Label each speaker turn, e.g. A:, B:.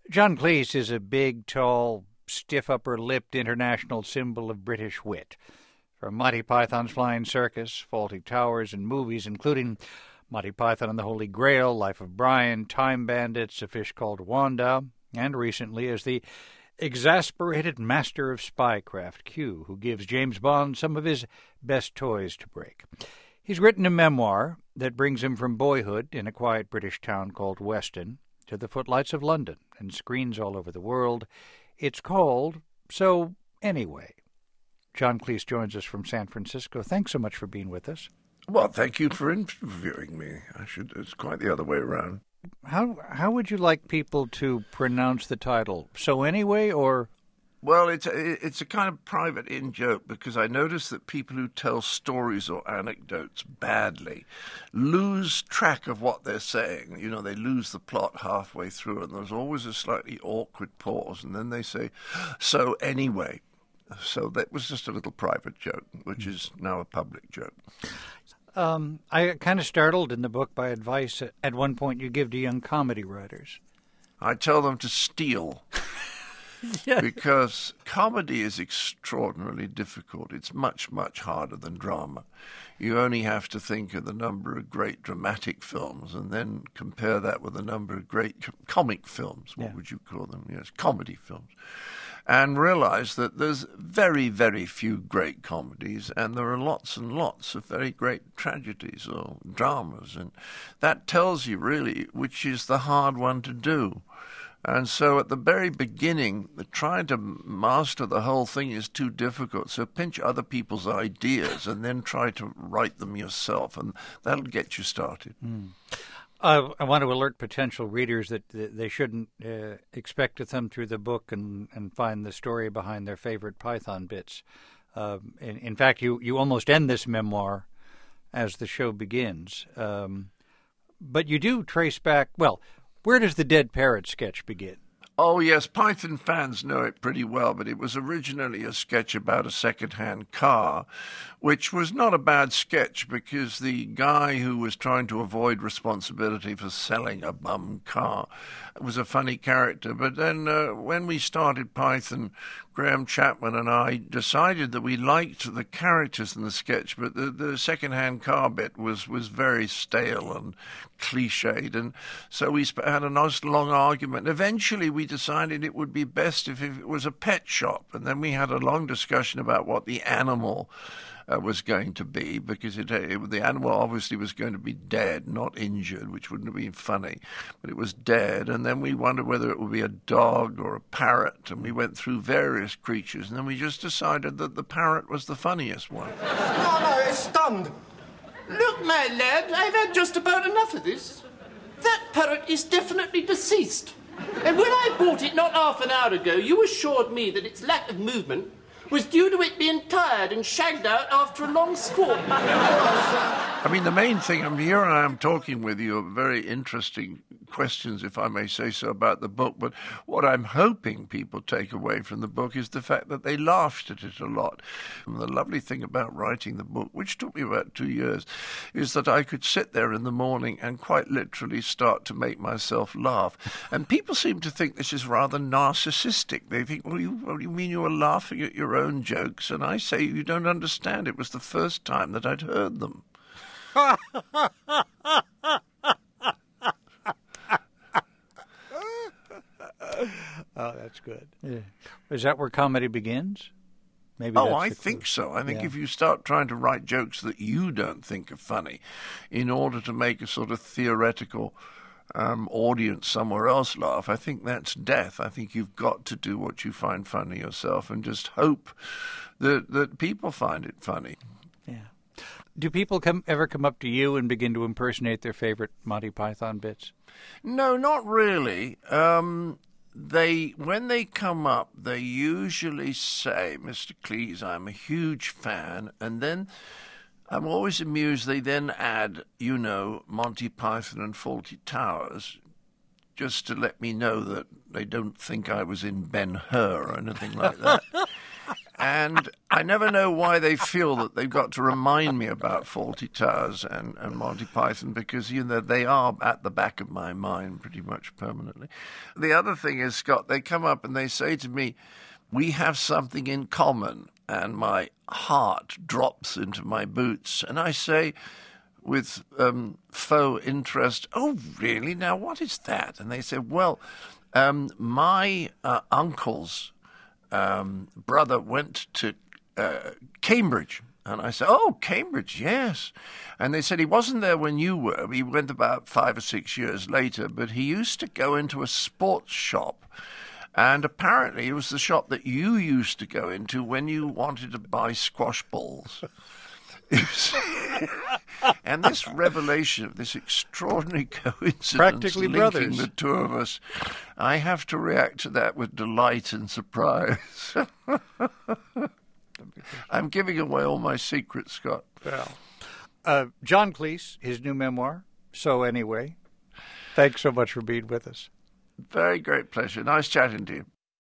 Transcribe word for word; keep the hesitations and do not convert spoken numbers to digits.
A: John Cleese is a big, tall, stiff upper-lipped international symbol of British wit. From Monty Python's Flying Circus, Fawlty Towers, and movies including Monty Python and the Holy Grail, Life of Brian, Time Bandits, A Fish Called Wanda, and recently as the exasperated master of spycraft, Q, who gives James Bond some of his best toys to break. He's written a memoir that brings him from boyhood in a quiet British town called Weston to the footlights of London and screens all over the world. It's called So Anyway. John Cleese joins us from San Francisco. Thanks so much for being with us.
B: Well, thank you for interviewing me. I should. It's quite the other way around.
A: How how would you like people to pronounce the title? So Anyway, or?
B: Well, it's a, it's a kind of private in-joke because I notice that people who tell stories or anecdotes badly lose track of what they're saying. You know, they lose the plot halfway through, and there's always a slightly awkward pause, and then they say, so anyway. So that was just a little private joke, which is now a public joke.
A: Um, I got kind of startled in the book by advice at one point you give to young comedy writers.
B: I tell them to steal.
A: Yeah.
B: Because comedy is extraordinarily difficult. It's much, much harder than drama. You only have to think of the number of great dramatic films and then compare that with the number of great comic films. What
A: Yeah.
B: would you call them? Yes, comedy films. And realize that there's very, very few great comedies, and there are lots and lots of very great tragedies or dramas. And that tells you, really, which is the hard one to do. And so at the very beginning, trying to master the whole thing is too difficult. So pinch other people's ideas and then try to write them yourself, and that'll get you started.
A: Mm. Uh, I want to alert potential readers that they shouldn't uh, expect to thumb through the book and, and find the story behind their favorite Python bits. Uh, in, in fact, you, you almost end this memoir as the show begins. Um, but you do trace back, well, where does the Dead Parrot sketch begin?
B: Oh, yes, Python fans know it pretty well, but it was originally a sketch about a second-hand car, which was not a bad sketch because the guy who was trying to avoid responsibility for selling a bum car was a funny character. But then uh, when we started Python, Graham Chapman and I decided that we liked the characters in the sketch, but the, the second-hand car bit was, was very stale and cliched, and so we had a nice long argument. Eventually we decided it would be best if it was a pet shop, and then we had a long discussion about what the animal uh, was going to be, because it, it, the animal obviously was going to be dead, not injured, which wouldn't have been funny, but it was dead. And then we wondered whether it would be a dog or a parrot, and we went through various creatures, and then we just decided that the parrot was the funniest one.
C: No, no, it's stunned.
D: Look, my lad, I've had just about enough of this. That parrot is definitely deceased. And when I bought it not half an hour ago, you assured me that its lack of movement was due to it being tired and shagged out after a long sport.
B: I mean, the main thing, I'm here and I'm talking with you, very interesting questions, if I may say so, about the book. But what I'm hoping people take away from the book is the fact that they laughed at it a lot. And the lovely thing about writing the book, which took me about two years, is that I could sit there in the morning and quite literally start to make myself laugh. And people seem to think this is rather narcissistic. They think, well, you, what do you mean you were laughing at your own jokes? And I say, you don't understand. It was the first time that I'd heard them.
A: Oh, that's good. Yeah. Is that where comedy begins? Maybe.
B: Oh,
A: that's
B: I
A: the
B: think
A: clue.
B: so. I think
A: Yeah.
B: if you start trying to write jokes that you don't think are funny in order to make a sort of theoretical um, audience somewhere else laugh, I think that's death. I think you've got to do what you find funny yourself and just hope that, that people find it funny.
A: Yeah. Do people come ever come up to you and begin to impersonate their favorite Monty Python bits?
B: No, not really. Um, they when they come up, they usually say, Mister Cleese, I'm a huge fan, and then I'm always amused they then add, you know, Monty Python and Fawlty Towers, just to let me know that they don't think I was in Ben-Hur or anything like that. And I never know why they feel that they've got to remind me about Fawlty Towers and, and Monty Python, because, you know, they are at the back of my mind pretty much permanently. The other thing is, Scott, they come up and they say to me, we have something in common, and my heart drops into my boots. And I say, with um, faux interest, oh, really? Now, what is that? And they say, well, um, my uh, uncle's Um, brother went to uh, Cambridge. And I said, oh, Cambridge, yes. And they said he wasn't there when you were. He went about five or six years later, but he used to go into a sports shop. And apparently it was the shop that you used to go into when you wanted to buy squash balls. And this revelation of this extraordinary coincidence
A: Practically
B: linking
A: brothers.
B: the two of us, I have to react to that with delight and surprise. I'm giving away all my secrets, Scott.
A: Well, uh, John Cleese, his new memoir, So Anyway. Thanks so much for being with us.
B: Very great pleasure. Nice chatting to you.